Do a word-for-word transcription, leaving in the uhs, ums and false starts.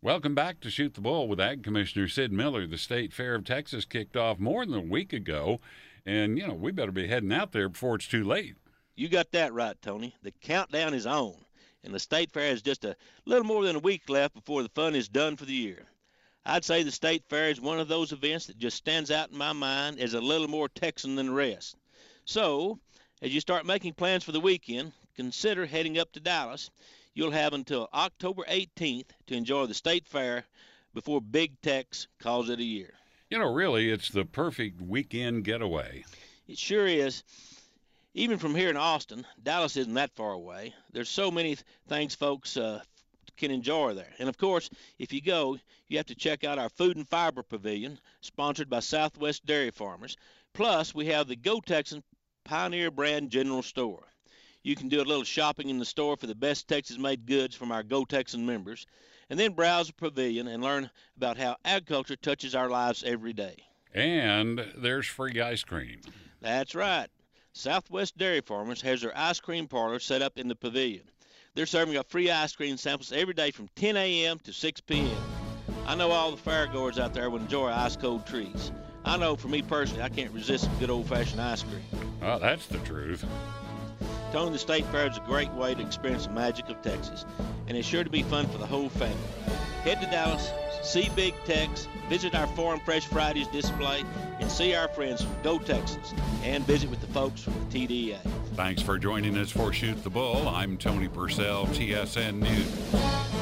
Welcome back to Shoot the Bull with Ag Commissioner Sid Miller. The State Fair of Texas kicked off more than a week ago, and, you know, we better be heading out there before it's too late. You got that right, Tony. The countdown is on, and the State Fair has just a little more than a week left before the fun is done for the year. I'd say the State Fair is one of those events that just stands out in my mind as a little more Texan than the rest. So, as you start making plans for the weekend, consider heading up to Dallas. You'll have until October eighteenth to enjoy the State Fair before Big Tex calls it a year. You know, really, it's the perfect weekend getaway. It sure is. Even from here in Austin, Dallas isn't that far away. There's so many th- things folks uh, can enjoy there. And, of course, if you go, you have to check out our Food and Fiber Pavilion, sponsored by Southwest Dairy Farmers. Plus, we have the Go Texan Pioneer Brand General Store. You can do a little shopping in the store for the best Texas-made goods from our Go Texan members, and then browse the pavilion and learn about how agriculture touches our lives every day. And there's free ice cream. That's right. Southwest Dairy Farmers has their ice cream parlor set up in the pavilion. They're serving up free ice cream samples every day from ten a.m. to six p.m. I know all the fairgoers out there will enjoy ice-cold treats. I know for me personally, I can't resist some good old-fashioned ice cream. Oh, that's the truth. Tony, the State Fair is a great way to experience the magic of Texas, and it's sure to be fun for the whole family. Head to Dallas, see Big Tex, visit our Farm Fresh Fridays display, and see our friends from Go Texas, and visit with the folks from the T D A. Thanks for joining us for Shoot the Bull. I'm Tony Purcell, T S N News.